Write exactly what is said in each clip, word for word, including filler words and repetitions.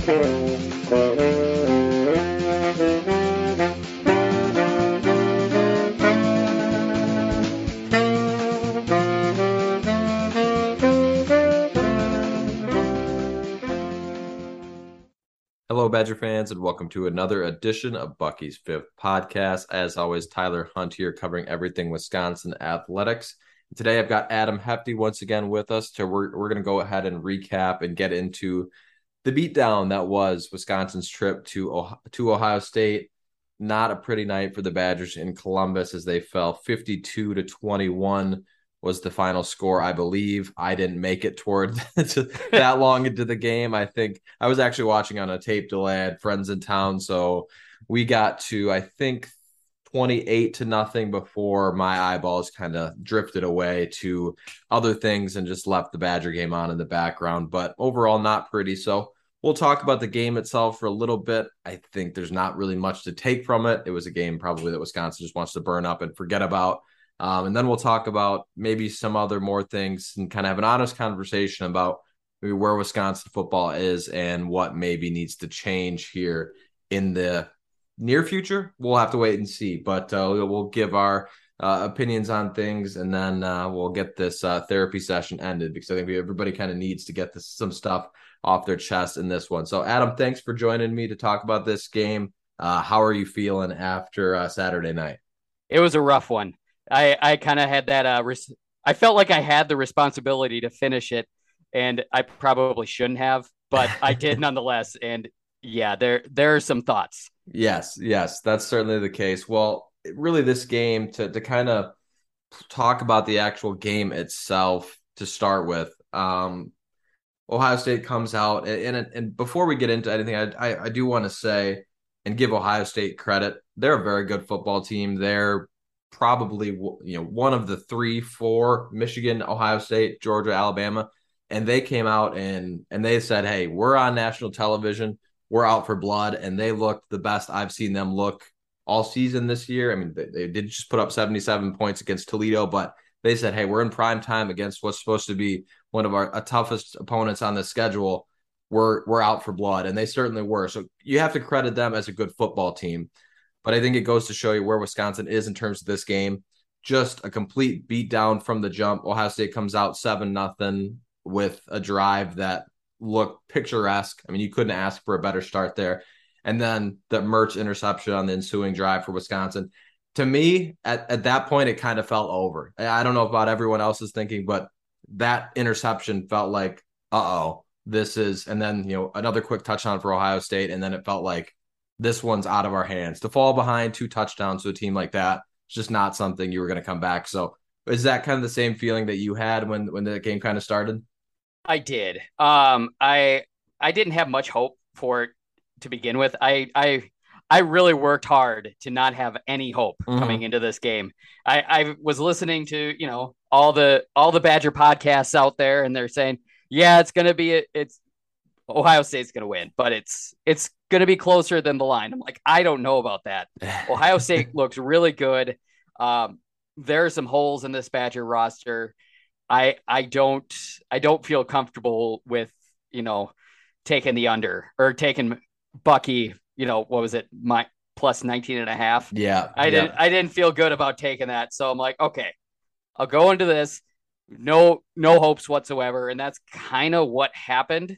Hello, Badger fans, and welcome to another edition of Bucky's Fifth Podcast. As always, Tyler Hunt here covering everything Wisconsin athletics. Today, I've got Adam Hefty once again with us. To we're we're going to go ahead and recap and get into the beatdown that was Wisconsin's trip to Ohio, to Ohio State. Not a pretty night for the Badgers in Columbus as they fell fifty-two to twenty-one. Was the final score, I believe. I didn't make it toward that long into the game. I think I was actually watching on a tape delay. I had friends in town, so we got to, I think, twenty-eight to nothing before my eyeballs kind of drifted away to other things and just left the Badger game on in the background. But overall, not pretty. So we'll talk about the game itself for a little bit. I think there's not really much to take from it. It was a game probably that Wisconsin just wants to burn up and forget about. Um, and then we'll talk about maybe some other more things and kind of have an honest conversation about maybe where Wisconsin football is and what maybe needs to change here in the near future. We'll have to wait and see, but uh, we'll give our uh, opinions on things, and then uh, we'll get this uh, therapy session ended because I think we, everybody kind of needs to get this, some stuff off their chest in this one. So, Adam, thanks for joining me to talk about this game. Uh, how are you feeling after uh, Saturday night? It was a rough one. I, I kind of had that. Uh, res- I felt like I had the responsibility to finish it, and I probably shouldn't have, but I did nonetheless. And yeah, there there are some thoughts. Yes, yes, that's certainly the case. Well, really, this game to to kind of talk about the actual game itself to start with. Um, Ohio State comes out, and, and and before we get into anything, I I, I do want to say and give Ohio State credit. They're a very good football team. They're probably, you know, one of the three, four, Michigan, Ohio State, Georgia, Alabama. And they came out and and they said, hey, we're on national television. We're out for blood. And they looked the best I've seen them look all season this year. I mean, they, they did just put up seventy-seven points against Toledo, but they said, hey, we're in prime time against what's supposed to be one of our, our toughest opponents on the schedule. We're, we're out for blood. And they certainly were. So you have to credit them as a good football team. But I think it goes to show you where Wisconsin is in terms of this game. Just a complete beatdown from the jump. Ohio State comes out seven nothing with a drive that looked picturesque. I mean, you couldn't ask for a better start there. And then the Mertz interception on the ensuing drive for Wisconsin. To me, at, at that point, it kind of felt over. I don't know about everyone else's thinking, but that interception felt like, uh-oh, this is – and then, you know, another quick touchdown for Ohio State, and then it felt like, this one's out of our hands. To fall behind two touchdowns to a team like that, it's just not something you were going to come back. So is that kind of the same feeling that you had when, when the game kind of started? I did. Um, I I didn't have much hope for it to begin with. I I I really worked hard to not have any hope mm-hmm. coming into this game. I, I was listening to, you know, all the all the Badger podcasts out there, and they're saying, yeah, it's going to be it's Ohio State's going to win, but it's it's going to be closer than the line. I'm like, I don't know about that. Ohio State looks really good. Um, there are some holes in this Badger roster. I I don't I don't feel comfortable with, you know, taking the under or taking Bucky, you know, what was it? My plus nineteen and a half. Yeah. I yeah. didn't I didn't feel good about taking that. So I'm like, okay, I'll go into this. No, no hopes whatsoever. And that's kind of what happened.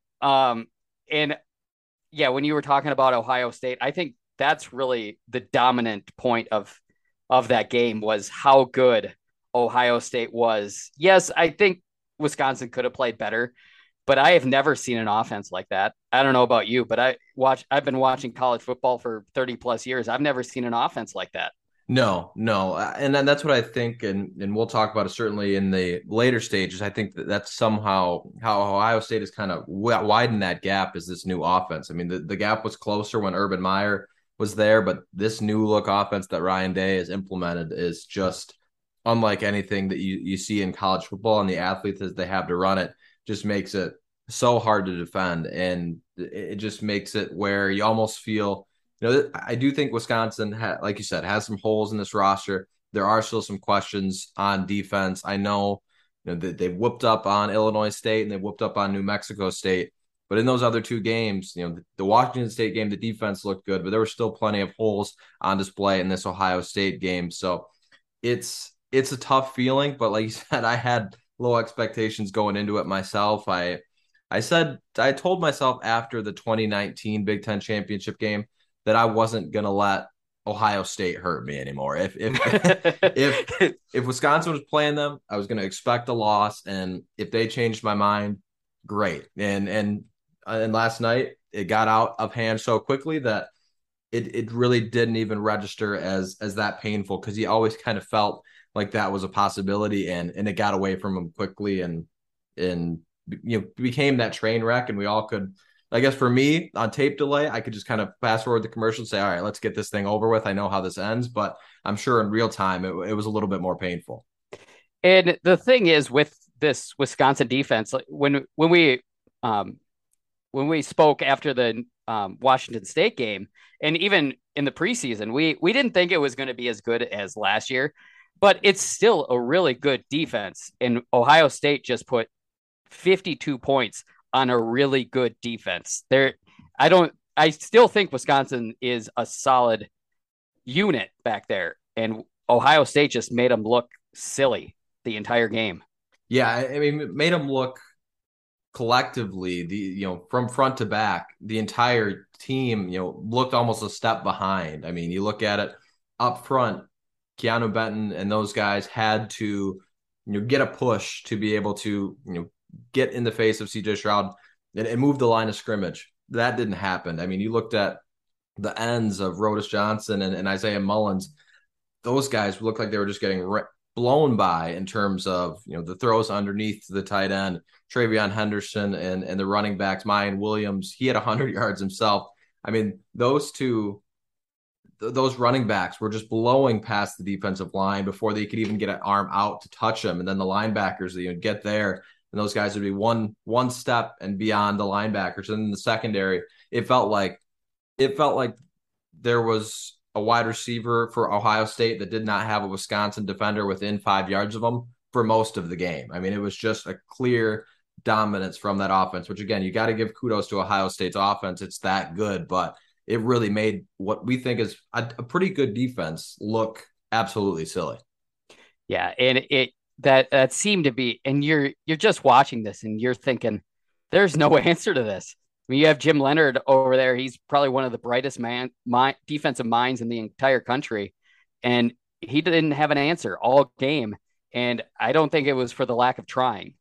Um, and yeah, when you were talking about Ohio State, I think that's really the dominant point of, of that game was how good Ohio State was. Yes, I think Wisconsin could have played better, but I have never seen an offense like that. I don't know about you, but I watch, I've been watching college football for thirty plus years. I've never seen an offense like that. No, no. And then that's what I think. And, and we'll talk about it certainly in the later stages. I think that that's somehow how Ohio State has kind of widened that gap is this new offense. I mean, the, the gap was closer when Urban Meyer was there, but this new look offense that Ryan Day has implemented is just unlike anything that you, you see in college football, and the athletes that they have to run it just makes it so hard to defend. And it just makes it where you almost feel, you know, I do think Wisconsin, ha- like you said, has some holes in this roster. There are still some questions on defense. I know, you know, they, they whooped up on Illinois State and they whooped up on New Mexico State, But in those other two games, you know, the, the Washington State game, the defense looked good, but there were still plenty of holes on display in this Ohio State game. So it's it's a tough feeling, but like you said, I had low expectations going into it myself. I I said I told myself after the twenty nineteen Big Ten championship game that I wasn't gonna let Ohio State hurt me anymore. If if if if Wisconsin was playing them, I was gonna expect a loss, and if they changed my mind, great. And and and last night it got out of hand so quickly that it it really didn't even register as as that painful, because he always kind of felt like that was a possibility, and and it got away from him quickly, and and you know became that train wreck, and we all could. I guess for me on tape delay, I could just kind of fast forward the commercial and say, all right, let's get this thing over with. I know how this ends, but I'm sure in real time it, it was a little bit more painful. And the thing is with this Wisconsin defense, like when when we um, when we spoke after the um, Washington State game, and even in the preseason, we we didn't think it was going to be as good as last year, but it's still a really good defense. And Ohio State just put fifty-two points on a really good defense. There, I don't, I still think Wisconsin is a solid unit back there, and Ohio State just made them look silly the entire game. Yeah, I mean, it made them look collectively, the you know from front to back, the entire team you know looked almost a step behind. I mean, you look at it up front, Keanu Benton and those guys had to you know get a push to be able to you know get in the face of C J Stroud and, and move the line of scrimmage. That didn't happen. I mean, you looked at the ends of Rodis Johnson and, and Isaiah Mullins. Those guys looked like they were just getting re- blown by in terms of you know the throws underneath to the tight end, Travion Henderson, and and the running backs, Mayan Williams. He had one hundred yards himself. I mean, those two, th- those running backs were just blowing past the defensive line before they could even get an arm out to touch them. And then the linebackers, you know, get there, and those guys would be one one step and beyond the linebackers. And in the secondary, it felt like it felt like there was a wide receiver for Ohio State that did not have a Wisconsin defender within five yards of them for most of the game. I mean, it was just a clear dominance from that offense, which again, you got to give kudos to Ohio State's offense. It's that good, but it really made what we think is a, a pretty good defense look absolutely silly. Yeah, and it that that seemed to be, and you're you're just watching this and you're thinking, there's no answer to this. I mean, you have Jim Leonard over there. He's probably one of the brightest man my, defensive minds in the entire country, and he didn't have an answer all game. And I don't think it was for the lack of trying.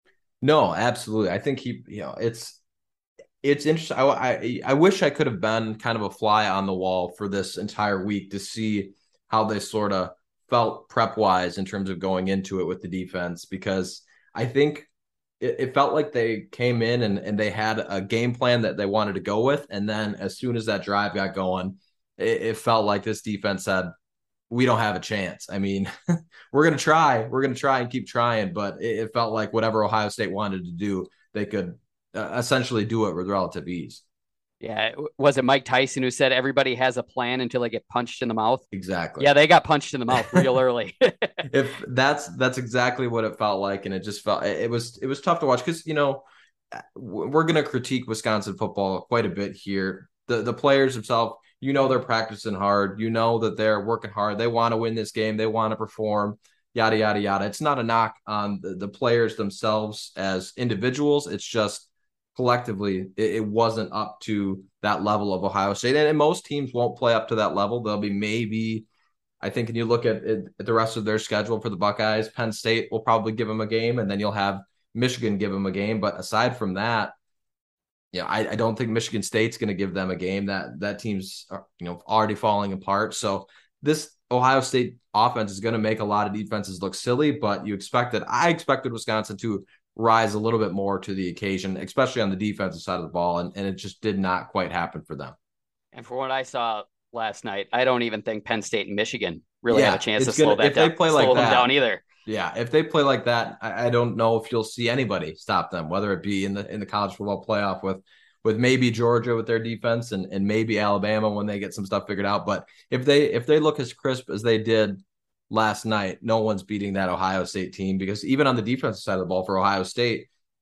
No, absolutely. I think he, you know, it's it's interesting. I, I I wish I could have been kind of a fly on the wall for this entire week to see how they sort of felt prep wise in terms of going into it with the defense, because I think it, it felt like they came in and, and they had a game plan that they wanted to go with. And then as soon as that drive got going, it, it felt like this defense said, we don't have a chance. I mean, we're going to try, we're going to try and keep trying, but it, it felt like whatever Ohio State wanted to do, they could uh, essentially do it with relative ease. Yeah, was it Mike Tyson who said everybody has a plan until they get punched in the mouth? Exactly. Yeah, they got punched in the mouth real early. If that's that's exactly what it felt like, and it just felt it was it was tough to watch, because you know we're going to critique Wisconsin football quite a bit here. The the players themselves, you know, they're practicing hard. You know that they're working hard. They want to win this game. They want to perform. Yada yada yada. It's not a knock on the, the players themselves as individuals. It's just collectively, it, it wasn't up to that level of Ohio State. And, and most teams won't play up to that level. They'll be maybe, I think, when you look at, at the rest of their schedule for the Buckeyes, Penn State will probably give them a game, and then you'll have Michigan give them a game. But aside from that, yeah, I, I don't think Michigan State's going to give them a game. That that team's you know already falling apart. So this Ohio State offense is going to make a lot of defenses look silly, but you expected, I expected Wisconsin to rise a little bit more to the occasion, especially on the defensive side of the ball, and, and it just did not quite happen for them. And for what I saw last night, I don't even think Penn State and Michigan really yeah, have a chance to gonna, slow that if down, they play slow like them that, down either. Yeah, if they play like that, I, I don't know if you'll see anybody stop them, whether it be in the in the college football playoff with with maybe Georgia with their defense and, and maybe Alabama when they get some stuff figured out. But if they if they look as crisp as they did last night, no one's beating that Ohio State team, because even on the defensive side of the ball for Ohio State,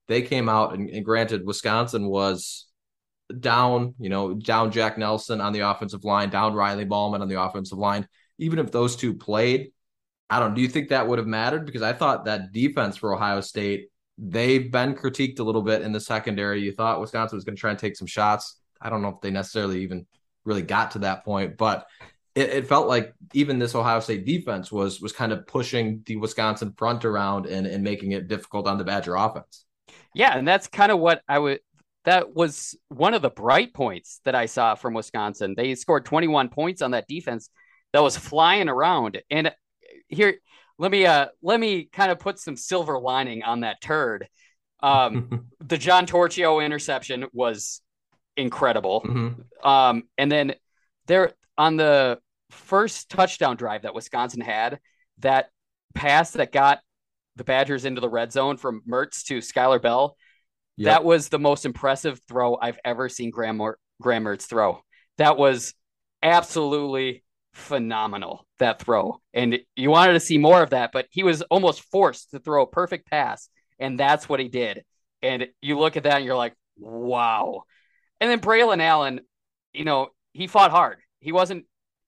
they came out and, and granted, Wisconsin was down, you know, down Jack Nelson on the offensive line, down Riley Ballman on the offensive line. Even if those two played, I don't. Do you think that would have mattered? Because I thought that defense for Ohio State, they've been critiqued a little bit in the secondary. You thought Wisconsin was going to try and take some shots. I don't know if they necessarily even really got to that point, but it, it felt like even this Ohio State defense was was kind of pushing the Wisconsin front around and, and making it difficult on the Badger offense. Yeah, and that's kind of what I would. That was one of the bright points that I saw from Wisconsin. They scored twenty-one points on that defense that was flying around. And here, let me uh let me kind of put some silver lining on that turd. Um, the John Torchio interception was incredible. Mm-hmm. Um, and then there on the first touchdown drive that Wisconsin had, that pass that got the Badgers into the red zone from Mertz to Skylar Bell. Yep. That was the most impressive throw I've ever seen Graham, Graham Mertz throw. That was absolutely phenomenal, that throw. And you wanted to see more of that, but he was almost forced to throw a perfect pass, and that's what he did. And you look at that and you're like, wow. And then Braylon Allen, you know, he fought hard. He wasn't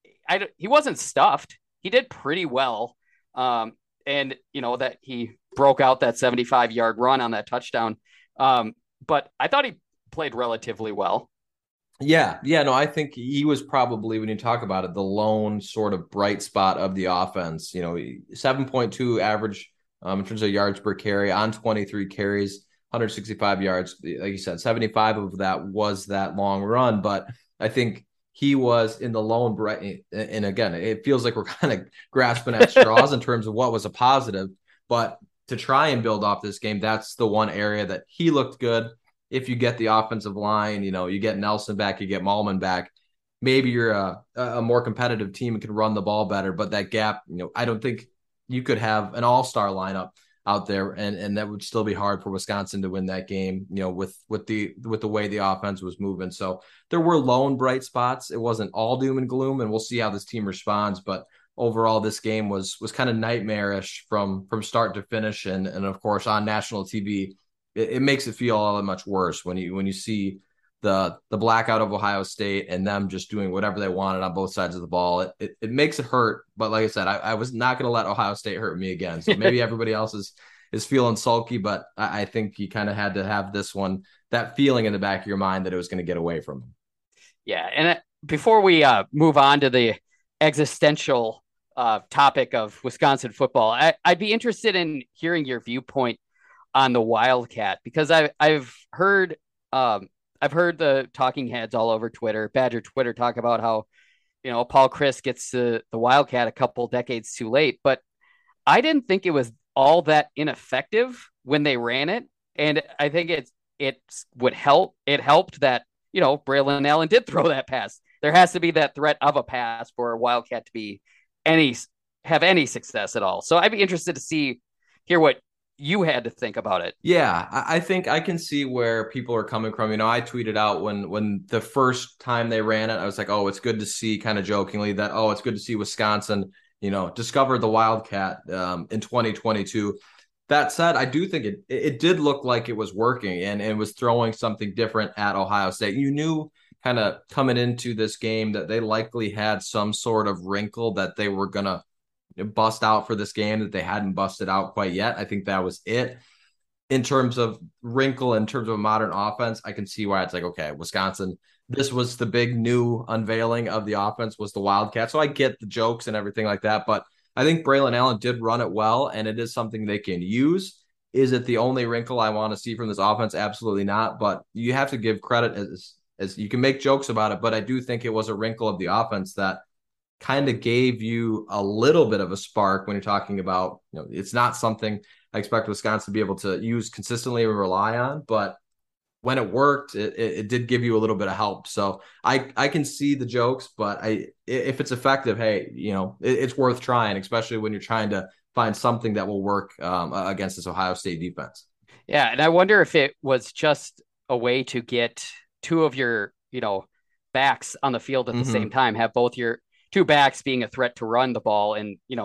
I, he wasn't stuffed. He did pretty well. Um, and, you know, that he broke out that seventy-five-yard run on that touchdown. Um, but I thought he played relatively well. Yeah, yeah, no, I think he was probably, when you talk about it, the lone sort of bright spot of the offense. You know, seven point two average um, in terms of yards per carry on twenty-three carries, one hundred sixty-five yards. Like you said, seventy-five of that was that long run. But I think he was in the lone bright. And again, it feels like we're kind of grasping at straws in terms of what was a positive. But to try and build off this game, that's the one area that he looked good. If you get the offensive line, you know, you get Nelson back, you get Malman back, maybe you're a, a more competitive team and can run the ball better. But that gap, you know, I don't think you could have an all-star lineup out there, and and that would still be hard for Wisconsin to win that game, you know, with with the with the way the offense was moving. So there were lone bright spots. It wasn't all doom and gloom, and we'll see how this team responds. But overall, this game was was kind of nightmarish from from start to finish, and and of course on national T V. It, it makes it feel all that much worse when you when you see the the blackout of Ohio State and them just doing whatever they wanted on both sides of the ball. It it, it makes it hurt, but like I said, I, I was not going to let Ohio State hurt me again. So maybe everybody else is is feeling sulky, but I, I think you kind of had to have this one, that feeling in the back of your mind that it was going to get away from them. Yeah, and before we uh, move on to the existential uh, topic of Wisconsin football, I, I'd be interested in hearing your viewpoint on the Wildcat, because I, I've heard um, I've heard the talking heads all over Twitter, Badger Twitter, talk about how, you know, Paul Chryst gets the, the Wildcat a couple decades too late, but I didn't think it was all that ineffective when they ran it, and I think it it would help. It helped that, you know, Braylon Allen did throw that pass. There has to be that threat of a pass for a Wildcat to be any have any success at all. So I'd be interested to see hear what you had to think about it. Yeah, I think I can see where people are coming from. You know, I tweeted out when when the first time they ran it, I was like, oh, it's good to see, kind of jokingly, that, oh, it's good to see Wisconsin, you know, discover the Wildcat um, in twenty twenty-two. That said, I do think it it did look like it was working and it was throwing something different at Ohio State. You knew kind of coming into this game that they likely had some sort of wrinkle that they were going to bust out for this game that they hadn't busted out quite yet. I think that was it. In terms of wrinkle, in terms of a modern offense, I can see why it's like, okay, Wisconsin, this was the big new unveiling of the offense, was the Wildcat. So I get the jokes and everything like that, but I think Braylon Allen did run it well, and it is something they can use. Is it the only wrinkle I want to see from this offense? Absolutely not, but you have to give credit as, as you can make jokes about it, but I do think it was a wrinkle of the offense that kind of gave you a little bit of a spark when you're talking about, you know, it's not something I expect Wisconsin to be able to use consistently or rely on, but when it worked, it, it, it did give you a little bit of help. So I, I can see the jokes, but I, if it's effective, hey, you know, it, it's worth trying, especially when you're trying to find something that will work um, against this Ohio State defense. Yeah. And I wonder if it was just a way to get two of your, you know, backs on the field at the mm-hmm. same time, have both your two backs being a threat to run the ball, and, you know,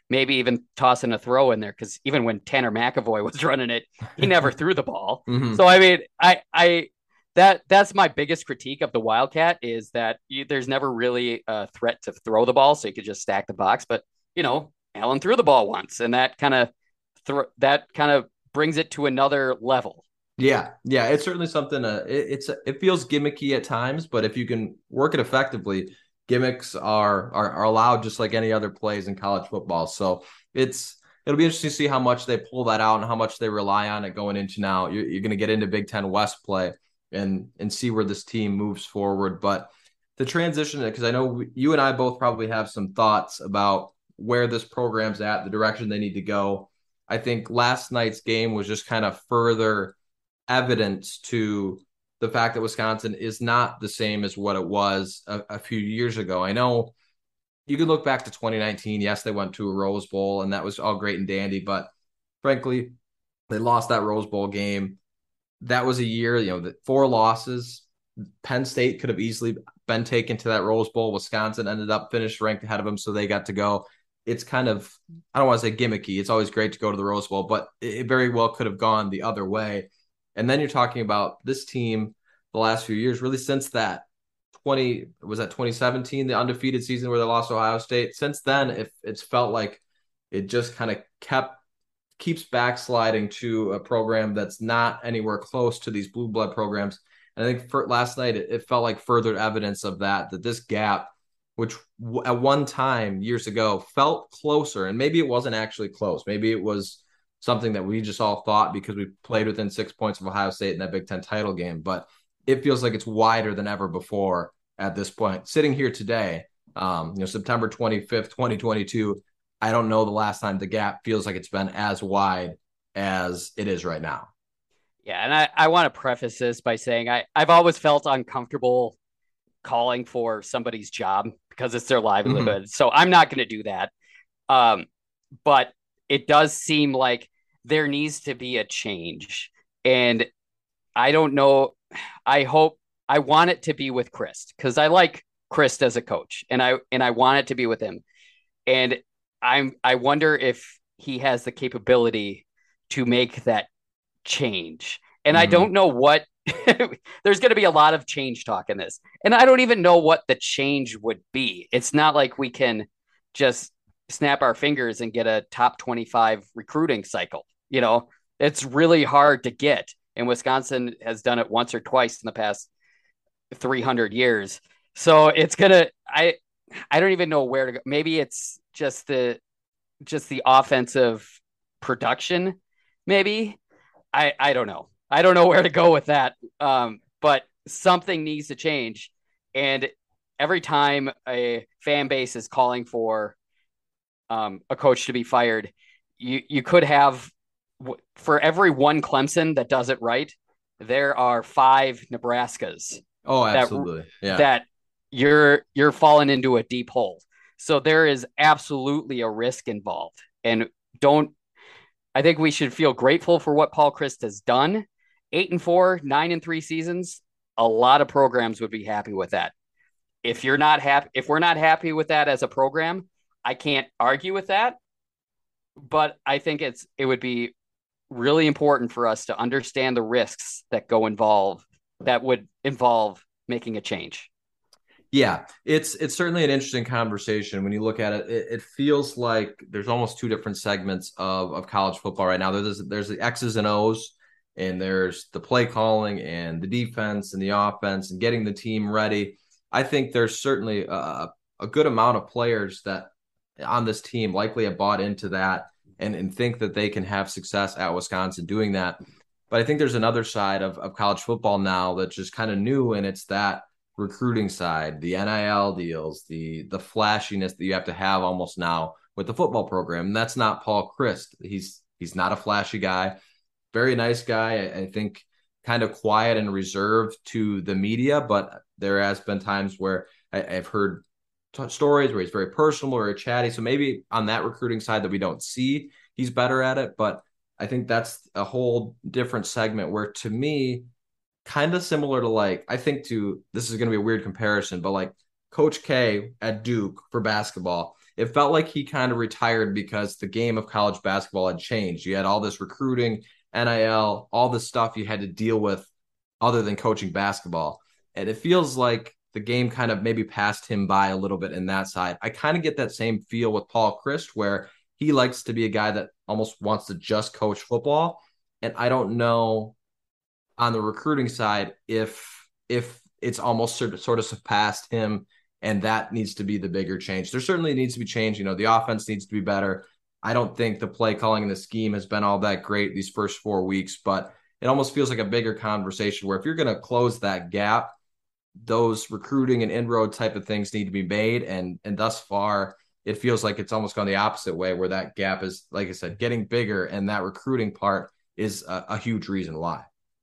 maybe even tossing a throw in there because even when Tanner McAvoy was running it, he never threw the ball. Mm-hmm. So I mean, I I that that's my biggest critique of the Wildcat is that you, there's never really a threat to throw the ball, so you could just stack the box. But you know, Allen threw the ball once, and that kind of th- that kind of brings it to another level. Yeah, yeah, it's certainly something. Uh, it, it's it feels gimmicky at times, but if you can work it effectively, gimmicks are, are are allowed just like any other plays in college football. So it's it'll be interesting to see how much they pull that out and how much they rely on it going into now. You're, you're going to get into Big Ten West play and and see where this team moves forward. But the transition, because I know we, you and I both probably have some thoughts about where this program's at, the direction they need to go. I think last night's game was just kind of further evidence to the fact that Wisconsin is not the same as what it was a, a few years ago. I know you can look back to twenty nineteen. Yes, they went to a Rose Bowl, and that was all great and dandy. But frankly, they lost that Rose Bowl game. That was a year, you know, that four losses. Penn State could have easily been taken to that Rose Bowl. Wisconsin ended up finished ranked ahead of them, so they got to go. It's kind of, I don't want to say gimmicky. It's always great to go to the Rose Bowl, but it very well could have gone the other way. And then you're talking about this team the last few years, really since that twenty was that twenty seventeen, the undefeated season where they lost to Ohio State. Since then, if it's felt like it just kind of kept keeps backsliding to a program that's not anywhere close to these blue blood programs. And I think for last night, it, it felt like further evidence of that, that this gap, which w- at one time years ago felt closer, and maybe it wasn't actually close. Maybe it was something that we just all thought because we played within six points of Ohio State in that Big Ten title game. But it feels like it's wider than ever before at this point. Sitting here today, um, you know, September twenty-fifth, twenty twenty-two, I don't know the last time the gap feels like it's been as wide as it is right now. Yeah, and I, I want to preface this by saying I, I've always felt uncomfortable calling for somebody's job because it's their livelihood. Mm-hmm. So I'm not going to do that. Um, but it does seem like there needs to be a change. And I don't know. I hope I want it to be with Chryst because I like Chryst as a coach and I and I want it to be with him. And I'm I wonder if he has the capability to make that change. And I Mm-hmm. don't know what there's going to be a lot of change talk in this. And I don't even know what the change would be. It's not like we can just snap our fingers and get a top twenty-five recruiting cycle. You know, it's really hard to get. And Wisconsin has done it once or twice in the past three hundred years. So it's going to, I, I don't even know where to go. Maybe it's just the, just the offensive production. Maybe I, I don't know. I don't know where to go with that. Um, but something needs to change. And every time a fan base is calling for um, a coach to be fired, you, you could have, for every one Clemson that does it right, there are five Nebraskas Oh, that, absolutely. Yeah. that you're, you're falling into a deep hole. So there is absolutely a risk involved. And don't, I think we should feel grateful for what Paul Chryst has done. Eight and four, nine and three seasons. A lot of programs would be happy with that. If you're not happy, if we're not happy with that as a program, I can't argue with that. But I think it's it would be really important for us to understand the risks that go involve that would involve making a change. Yeah, it's it's certainly an interesting conversation when you look at it. It, it feels like there's almost two different segments of, of college football right now. There's there's the X's and O's, and there's the play calling and the defense and the offense and getting the team ready. I think there's certainly a, a good amount of players that on this team likely have bought into that and, and think that they can have success at Wisconsin doing that. But I think there's another side of, of college football now that's just kind of new, and it's that recruiting side, the N I L deals, the the flashiness that you have to have almost now with the football program. And that's not Paul Chryst. He's he's not a flashy guy. Very nice guy. I, I think kind of quiet and reserved to the media, but there has been times where I, I've heard t- stories where he's very personal or chatty. So maybe on that recruiting side that we don't see, he's better at it. But I think that's a whole different segment where, to me, kind of similar to, like, I think to this is going to be a weird comparison, but like Coach K at Duke for basketball it felt like he kind of retired because the game of college basketball had changed. You had all this recruiting, N I L, all this stuff you had to deal with other than coaching basketball. And it feels like the game kind of maybe passed him by a little bit in that side. I kind of get that same feel with Paul Chryst, where he likes to be a guy that almost wants to just coach football. And I don't know on the recruiting side if if it's almost sort of, sort of surpassed him, and that needs to be the bigger change. There certainly needs to be change. You know, the offense needs to be better. I don't think the play calling and the scheme has been all that great these first four weeks, but it almost feels like a bigger conversation where if you're going to close that gap, those recruiting and inroad type of things need to be made. And and thus far, it feels like it's almost gone the opposite way, where that gap is, like I said, getting bigger, and that recruiting part is a, a huge reason why.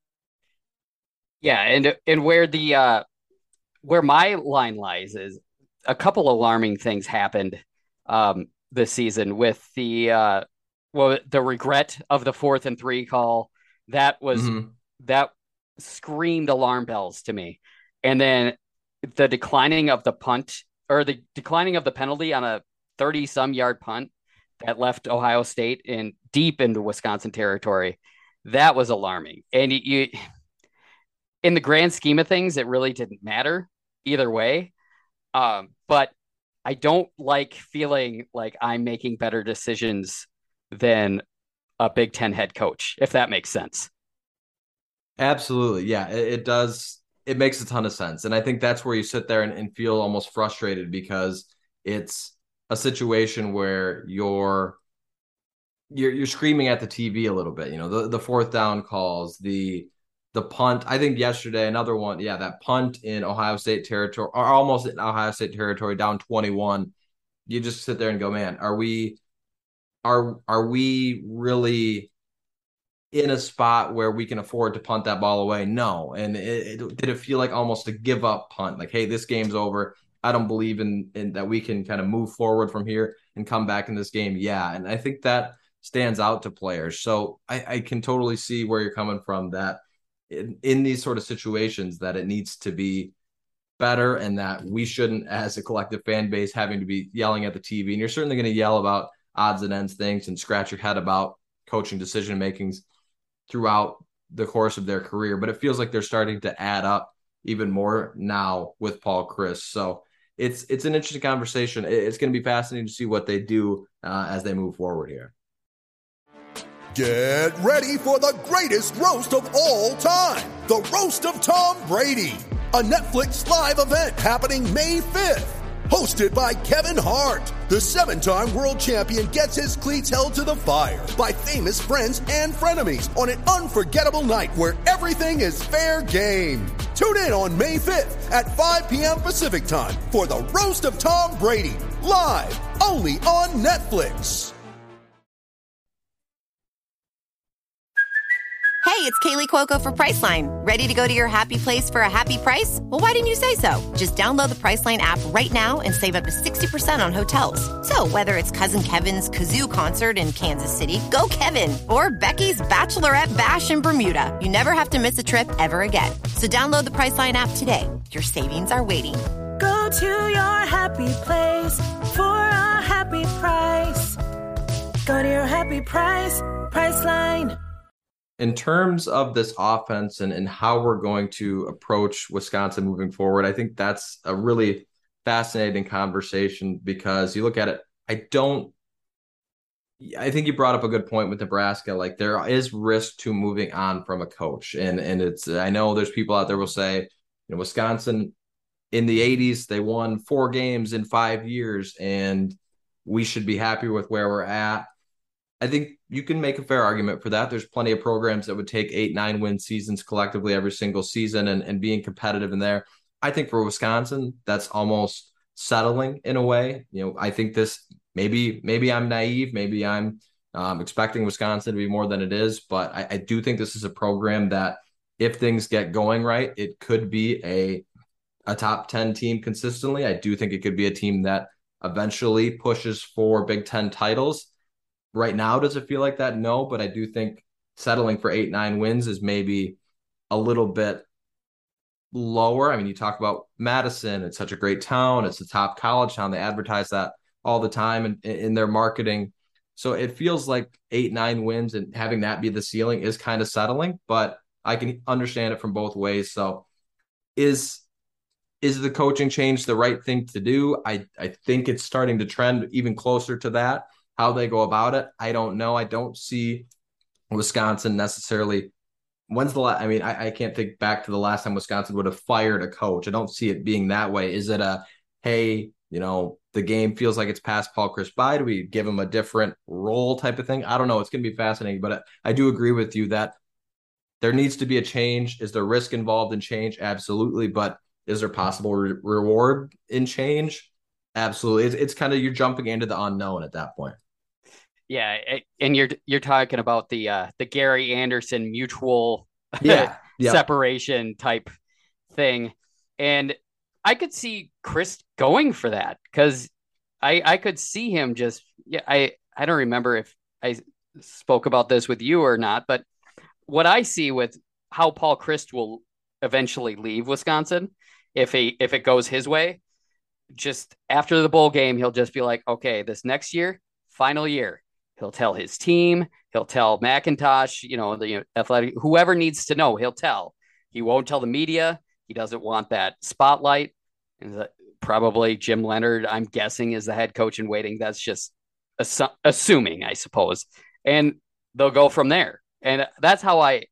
Yeah, and and where the uh, where my line lies is a couple alarming things happened um, this season with the uh, well the regret of the fourth and three call. That was mm-hmm. that screamed alarm bells to me. And then the declining of the punt or the declining of the penalty on a thirty some yard punt that left Ohio State in deep into Wisconsin territory. That was alarming. And you, you in the grand scheme of things, it really didn't matter either way. Um, but I don't like feeling like I'm making better decisions than a Big Ten head coach, if that makes sense. Absolutely. Yeah, it, it does. It makes a ton of sense. And I think that's where you sit there and, and feel almost frustrated, because it's a situation where you're, you're, you're screaming at the T V a little bit, you know, the, the fourth down calls, the, the punt. I think yesterday, another one. Yeah. That punt in Ohio State territory, or almost in Ohio State territory, down twenty-one. You just sit there and go, man, are we, are, are we really in a spot where we can afford to punt that ball away? No. And it, it, did it feel like almost a give up punt? Like, hey, this game's over. I don't believe in, in that we can kind of move forward from here and come back in this game. Yeah. And I think that stands out to players. So I, I can totally see where you're coming from, that in, in these sort of situations that it needs to be better, and that we shouldn't, as a collective fan base, having to be yelling at the T V. And you're certainly going to yell about odds and ends things and scratch your head about coaching decision makings throughout the course of their career, but it feels like they're starting to add up even more now with Paul Chryst. So it's it's an interesting conversation. It's going to be fascinating to see what they do uh, as they move forward here. Get ready for the greatest roast of all time, the Roast of Tom Brady, a Netflix live event happening May fifth. Hosted by Kevin Hart, the seven-time world champion gets his cleats held to the fire by famous friends and frenemies on an unforgettable night where everything is fair game. Tune in on May fifth at five p.m. Pacific time for the Roast of Tom Brady, live only on Netflix. Hey, it's Kaylee Cuoco for Priceline. Ready to go to your happy place for a happy price? Well, why didn't you say so? Just download the Priceline app right now and save up to sixty percent on hotels. So whether it's Cousin Kevin's Kazoo Concert in Kansas City, go Kevin, or Becky's Bachelorette Bash in Bermuda, you never have to miss a trip ever again. So download the Priceline app today. Your savings are waiting. Go to your happy place for a happy price. Go to your happy price, Priceline. In terms of this offense and, and how we're going to approach Wisconsin moving forward, I think that's a really fascinating conversation, because you look at it, I don't, I think you brought up a good point with Nebraska. Like, there is risk to moving on from a coach. And, and it's, I know there's people out there will say, you know, Wisconsin in the eighties, they won four games in five years and we should be happy with where we're at. I think you can make a fair argument for that. There's plenty of programs that would take eight, nine win seasons collectively every single season and, and being competitive in there. I think for Wisconsin, that's almost settling in a way. You know, I think this, maybe, maybe I'm naive. Maybe I'm um, expecting Wisconsin to be more than it is, but I, I do think this is a program that if things get going right, it could be a, a top ten team consistently. I do think it could be a team that eventually pushes for Big Ten titles. Right now, does it feel like that? No, but I do think settling for eight, nine wins is maybe a little bit lower. I mean, you talk about Madison. It's such a great town. It's a top college town. They advertise that all the time in, in their marketing. So it feels like eight, nine wins and having that be the ceiling is kind of settling, but I can understand it from both ways. So is is the coaching change the right thing to do? I, I think it's starting to trend even closer to that. How they go about it, I don't know. I don't see Wisconsin necessarily. When's the last? I mean, I, I can't think back to the last time Wisconsin would have fired a coach. I don't see it being that way. Is it a, hey, you know, the game feels like it's past Paul Chryst by? Do we give him a different role type of thing? I don't know. It's going to be fascinating, but I, I do agree with you that there needs to be a change. Is there risk involved in change? Absolutely. But is there possible re- reward in change? Absolutely. It's, it's kind of, you're jumping into the unknown at that point. Yeah, and you're you're talking about the uh, the Gary Anderson mutual yeah, yeah. separation type thing, and I could see Chryst going for that because I I could see him just yeah I I don't remember if I spoke about this with you or not, but what I see with how Paul Chryst will eventually leave Wisconsin if he if it goes his way, just after the bowl game he'll just be like, okay, this next year, final year. He'll tell his team, he'll tell McIntosh, you know, the athletic, whoever needs to know, he'll tell. He won't tell the media. He doesn't want that spotlight. And probably Jim Leonhard, I'm guessing, is the head coach in waiting. That's just assu- assuming, I suppose. And they'll go from there. And that's how I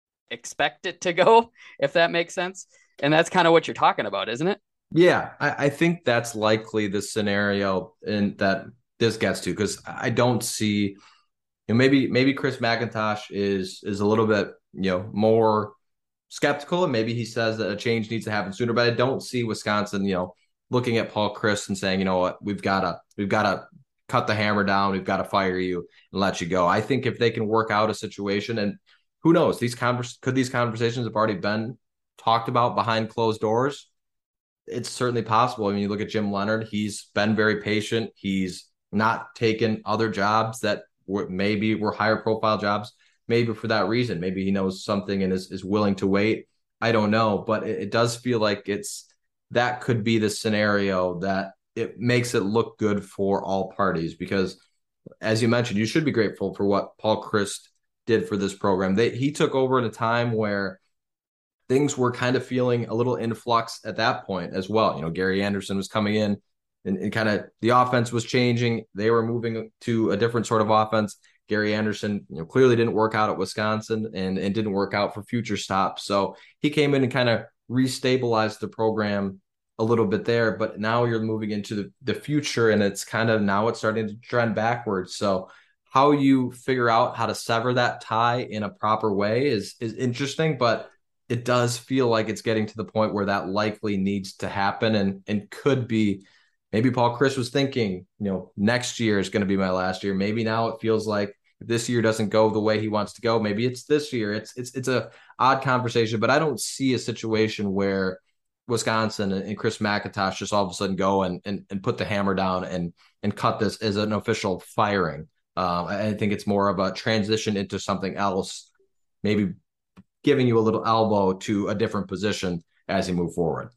expect it to go, if that makes sense. And that's kind of what you're talking about, isn't it? Yeah, I, I think that's likely the scenario in that this gets to, because I don't see, you know, maybe maybe Chris McIntosh is is a little bit, you know, more skeptical, and maybe he says that a change needs to happen sooner. But I don't see Wisconsin, you know, looking at Paul Chryst and saying, you know what, we've got to we've got to cut the hammer down, we've got to fire you and let you go. I think if they can work out a situation, and who knows, these convers could these conversations have already been talked about behind closed doors. It's certainly possible. I mean, you look at Jim Leonhard; he's been very patient. He's not taken other jobs that were maybe were higher profile jobs, maybe for that reason. Maybe he knows something and is, is willing to wait. I don't know, but it, it does feel like it's that could be the scenario that it makes it look good for all parties, because as you mentioned, you should be grateful for what Paul Chryst did for this program. They, he took over at a time where things were kind of feeling a little influx at that point as well. You know, Gary Anderson was coming in, And, and kind of the offense was changing. They were moving to a different sort of offense. Gary Anderson, you know, clearly didn't work out at Wisconsin and, and didn't work out for future stops. So he came in and kind of restabilized the program a little bit there. But now you're moving into the, the future, and it's kind of now it's starting to trend backwards. So how you figure out how to sever that tie in a proper way is is interesting, but it does feel like it's getting to the point where that likely needs to happen, and and could be. Maybe Paul Chryst was thinking, you know, next year is going to be my last year. Maybe now it feels like if this year doesn't go the way he wants to go, maybe it's this year. It's it's it's a odd conversation, but I don't see a situation where Wisconsin and, and Chris McIntosh just all of a sudden go and and, and put the hammer down and and cut this as an official firing. Um, I, I think it's more of a transition into something else, maybe giving you a little elbow to a different position as you move forward.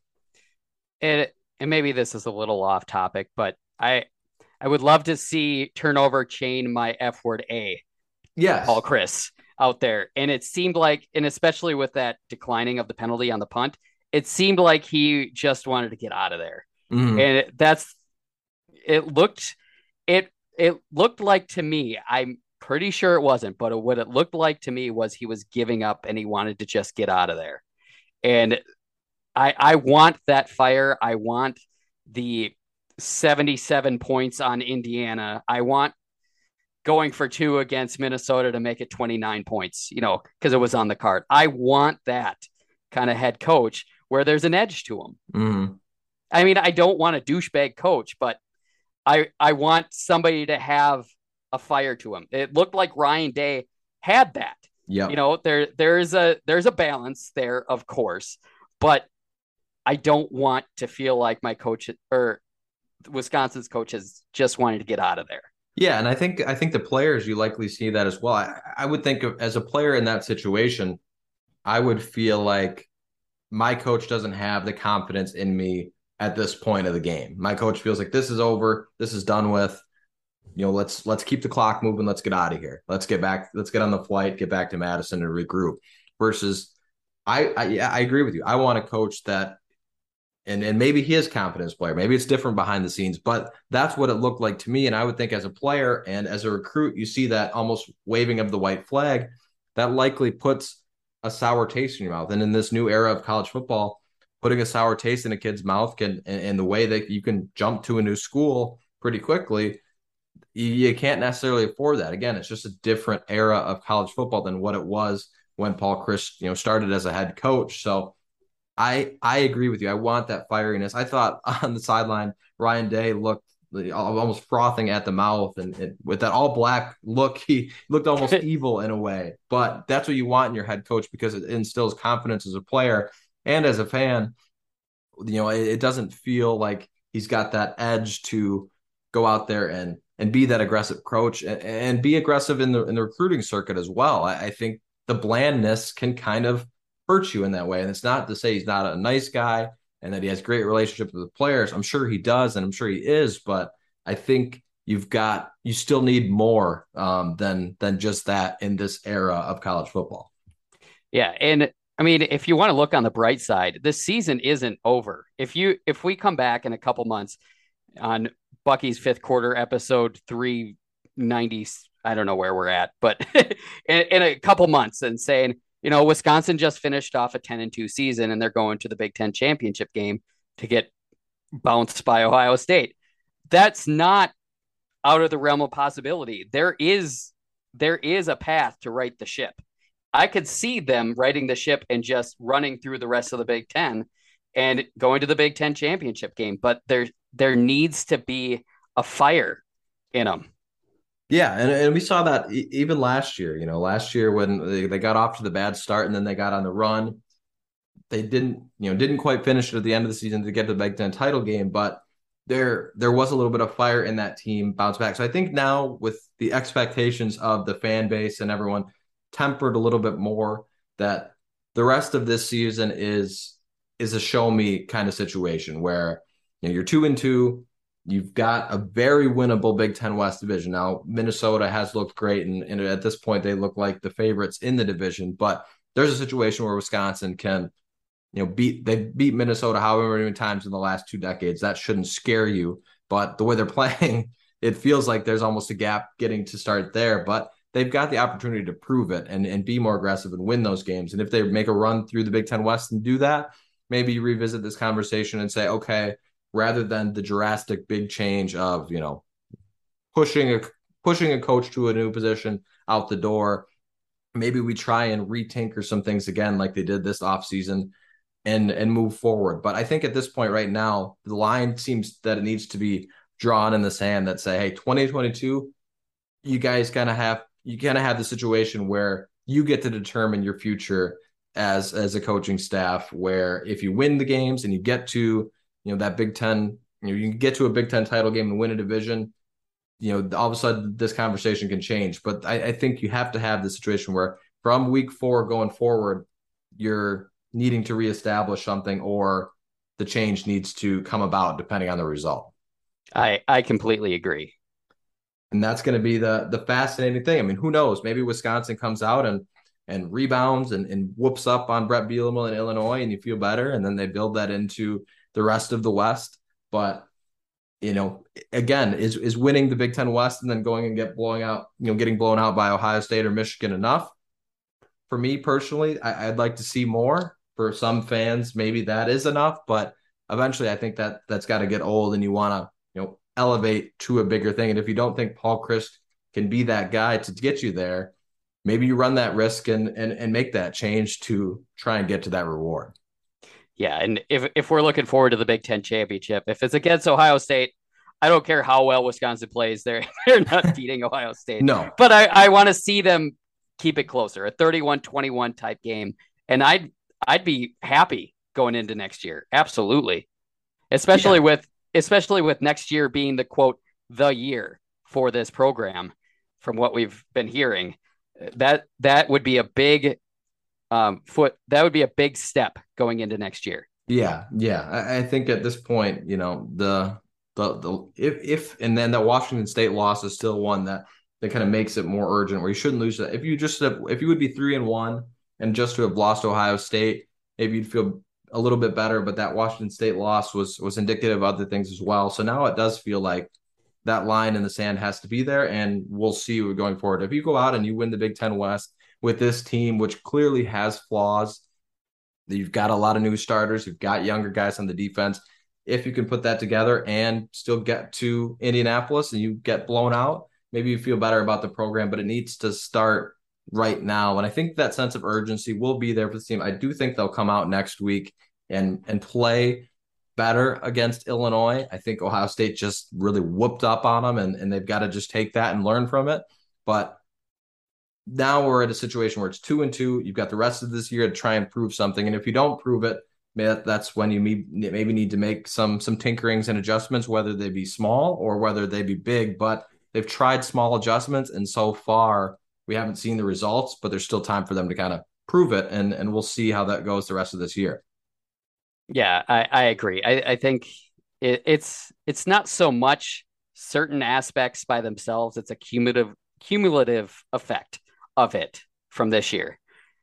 It. And maybe this is a little off topic, but I I would love to see turnover chain my F word A. Yes. Paul Chryst out there. And it seemed like, and especially with that declining of the penalty on the punt, it seemed like he just wanted to get out of there. Mm-hmm. And it, that's, it looked, it, it looked like to me, I'm pretty sure it wasn't, but what it looked like to me was he was giving up and he wanted to just get out of there. And I, I want that fire. I want the seventy-seven points on Indiana. I want going for two against Minnesota to make it twenty-nine points, you know, because it was on the card. I want that kind of head coach where there's an edge to him. Mm-hmm. I mean, I don't want a douchebag coach, but I I want somebody to have a fire to him. It looked like Ryan Day had that. Yeah, you know, there there's a there's a balance there, of course, but I don't want to feel like my coach or Wisconsin's coach has just wanted to get out of there. Yeah, and I think I think the players, you likely see that as well. I, I would think of, as a player in that situation, I would feel like my coach doesn't have the confidence in me at this point of the game. My coach feels like this is over. This is done with. You know, let's let's keep the clock moving. Let's get out of here. Let's get back. Let's get on the flight. Get back to Madison and regroup. Versus, I I, yeah, I agree with you. I want a coach that, and and maybe he is a confidence player. Maybe it's different behind the scenes, but that's what it looked like to me. And I would think as a player and as a recruit, you see that almost waving of the white flag. That likely puts a sour taste in your mouth. And in this new era of college football, putting a sour taste in a kid's mouth can, and, and the way that you can jump to a new school pretty quickly, you, you can't necessarily afford that. Again, it's just a different era of college football than what it was when Paul Chryst, you know, started as a head coach. So I I agree with you. I want that fieriness. I thought on the sideline, Ryan Day looked almost frothing at the mouth, and, and with that all black look, he looked almost evil in a way. But that's what you want in your head coach, because it instills confidence as a player and as a fan. You know, it, it doesn't feel like he's got that edge to go out there and and be that aggressive coach and, and be aggressive in the in the recruiting circuit as well. I, I think the blandness can kind of hurt you in that way. And it's not to say he's not a nice guy and that he has great relationships with the players. I'm sure he does, and I'm sure he is, but I think you've got, you still need more um, than, than just that in this era of college football. Yeah. And I mean, if you want to look on the bright side, this season isn't over. If you, if we come back in a couple months on Bucky's fifth quarter episode three ninety, I don't know where we're at, but in, in a couple months, and saying, you know, Wisconsin just finished off a ten and two season and they're going to the Big Ten championship game to get bounced by Ohio State. That's not out of the realm of possibility. There is, there is a path to right the ship. I could see them righting the ship and just running through the rest of the Big Ten and going to the Big Ten championship game. But there, there needs to be a fire in them. Yeah, and, and we saw that even last year. You know, last year when they, they got off to the bad start and then they got on the run, they didn't, you know, didn't quite finish it at the end of the season to get to the Big Ten title game, but there there was a little bit of fire in that team, bounce back. So I think now with the expectations of the fan base and everyone tempered a little bit more, that the rest of this season is is a show me kind of situation where, you know, you're two and two. You've got a very winnable Big Ten West division. Now, Minnesota has looked great, and, and at this point, they look like the favorites in the division. But there's a situation where Wisconsin can, you know, beat they beat Minnesota however many times in the last two decades. That shouldn't scare you. But the way they're playing, it feels like there's almost a gap getting to start there. But they've got the opportunity to prove it and, and be more aggressive and win those games. And if they make a run through the Big Ten West and do that, maybe you revisit this conversation and say, okay, rather than the drastic big change of, you know, pushing a pushing a coach to a new position out the door, maybe we try and retinker some things again like they did this offseason and and move forward. But I think at this point right now, the line seems that it needs to be drawn in the sand that say, hey, twenty twenty-two, you guys kind of have you kind of have the situation where you get to determine your future as as a coaching staff, where if you win the games and you get to, you know, that Big Ten, you know, you can get to a Big Ten title game and win a division, you know, all of a sudden this conversation can change. But I, I think you have to have the situation where from week four going forward, you're needing to reestablish something, or the change needs to come about depending on the result. I, I completely agree. And that's going to be the the fascinating thing. I mean, who knows? Maybe Wisconsin comes out and and rebounds and, and whoops up on Brett Bielema in Illinois, and you feel better, and then they build that into the rest of the West. But, you know, again, is is winning the Big Ten West and then going and get blowing out, you know, getting blown out by Ohio State or Michigan enough? For me personally, I, I'd like to see more. For some fans, maybe that is enough, but eventually I think that that's got to get old, and you want to, you know, elevate to a bigger thing. And if you don't think Paul Chryst can be that guy to get you there, maybe you run that risk and and and make that change to try and get to that reward. Yeah, and if if we're looking forward to the Big Ten championship, if it's against Ohio State, I don't care how well Wisconsin plays. They're, they're not beating Ohio State. No. But I, I want to see them keep it closer, a thirty-one twenty-one type game. And I'd I'd be happy going into next year. Absolutely. Especially yeah. with especially with next year being the, quote, the year for this program, from what we've been hearing. That that would be a big um, foot. That would be a big step going into next year. Yeah, yeah. I, I think at this point, you know, the the the if if and then that Washington State loss is still one that that kind of makes it more urgent, where you shouldn't lose that. If you just have, if you would be three and one and just to have lost Ohio State, maybe you'd feel a little bit better. But that Washington State loss was was indicative of other things as well. So now it does feel like that line in the sand has to be there, and we'll see going forward. If you go out and you win the Big Ten West with this team, which clearly has flaws, you've got a lot of new starters, you've got younger guys on the defense. If you can put that together and still get to Indianapolis and you get blown out, maybe you feel better about the program, but it needs to start right now. And I think that sense of urgency will be there for the team. I do think they'll come out next week and and play better against Illinois. I think Ohio State just really whooped up on them, and, and they've got to just take that and learn from it. But now we're at a situation where it's two and two. You've got the rest of this year to try and prove something. And if you don't prove it, that's when you maybe need to make some some tinkerings and adjustments, whether they be small or whether they be big. But they've tried small adjustments, and so far we haven't seen the results, but there's still time for them to kind of prove it. And, and we'll see how that goes the rest of this year. Yeah, I, I agree. I, I think it, it's it's not so much certain aspects by themselves. It's a cumulative cumulative effect of it from this year.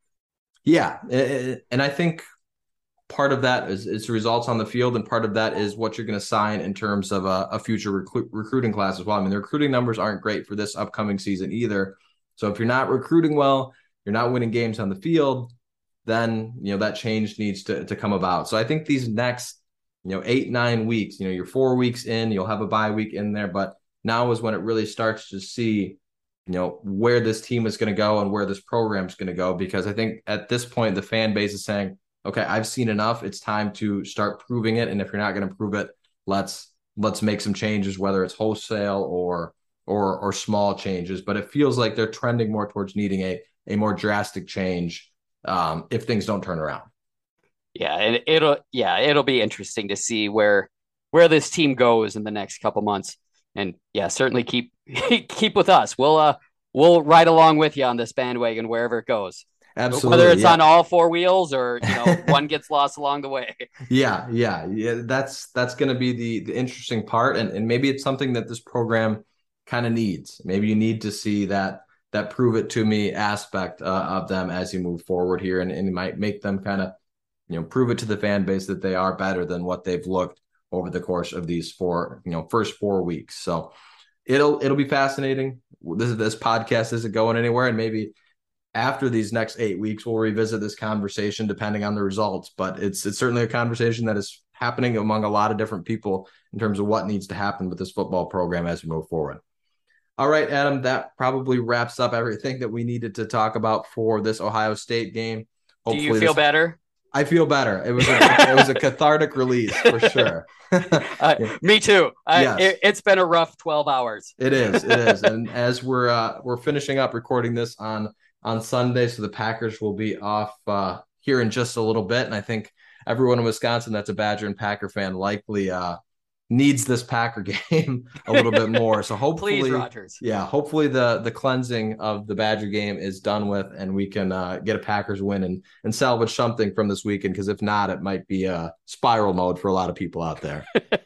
Yeah. And I think part of that is, is results on the field, and part of that is what you're going to sign in terms of a, a future recruit, recruiting class as well. I mean, the recruiting numbers aren't great for this upcoming season either. So if you're not recruiting well, you're not winning games on the field, then, you know, that change needs to, to come about. So I think these next, you know, eight, nine weeks, you know, you're four weeks in, you'll have a bye week in there, but now is when it really starts to see, you know, where this team is going to go and where this program is going to go. Because I think at this point, the fan base is saying, okay, I've seen enough. It's time to start proving it. And if you're not going to prove it, let's, let's make some changes, whether it's wholesale or, or, or small changes. But it feels like they're trending more towards needing a, a more drastic change um, if things don't turn around. Yeah. And it'll, yeah, it'll be interesting to see where, where this team goes in the next couple months. And yeah, certainly keep, keep with us. We'll, uh, we'll ride along with you on this bandwagon, wherever it goes. Absolutely. Whether it's yeah. on all four wheels or, you know, one gets lost along the way. Yeah. Yeah. Yeah. That's, that's going to be the, the interesting part. And, and maybe it's something that this program kind of needs. Maybe you need to see that, that prove it to me aspect uh, of them as you move forward here. And, and it might make them kind of, you know, prove it to the fan base that they are better than what they've looked over the course of these four, you know, first four weeks. So it'll, it'll be fascinating. This, this podcast isn't going anywhere. And maybe after these next eight weeks, we'll revisit this conversation depending on the results, but it's, it's certainly a conversation that is happening among a lot of different people in terms of what needs to happen with this football program as we move forward. All right, Adam, that probably wraps up everything that we needed to talk about for this Ohio State game. Hopefully Do you feel this, better? I feel better. It was a, it was a cathartic release for sure. uh, me too. I, yes. it, it's been a rough twelve hours. It is. It is. And as we're uh, we're finishing up recording this on on Sunday, so the Packers will be off uh, here in just a little bit, and I think everyone in Wisconsin that's a Badger and Packer fan likely uh, needs this Packer game a little bit more. So hopefully, Please, Rogers. yeah, hopefully the the cleansing of the Badger game is done with, and we can uh, get a Packers win and and salvage something from this weekend. Because if not, it might be a spiral mode for a lot of people out there.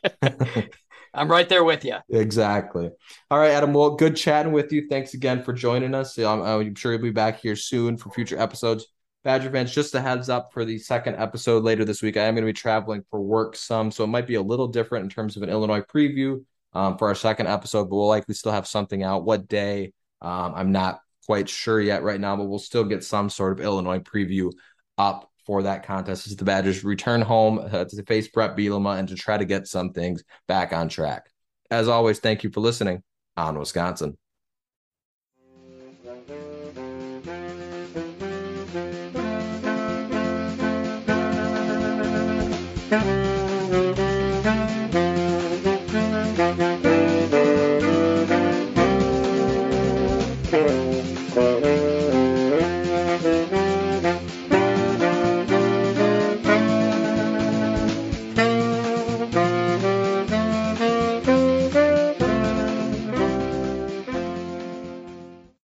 I'm right there with you. Exactly. All right, Adam. Well, good chatting with you. Thanks again for joining us. I'm, I'm sure you'll be back here soon for future episodes. Badger fans, just a heads up for the second episode later this week. I am going to be traveling for work some, so it might be a little different in terms of an Illinois preview um, for our second episode, but we'll likely still have something out. What day? Um, I'm not quite sure yet right now, but we'll still get some sort of Illinois preview up for that contest as the Badgers return home uh, to face Brett Bielema and to try to get some things back on track. As always, thank you for listening on Wisconsin. Thank you.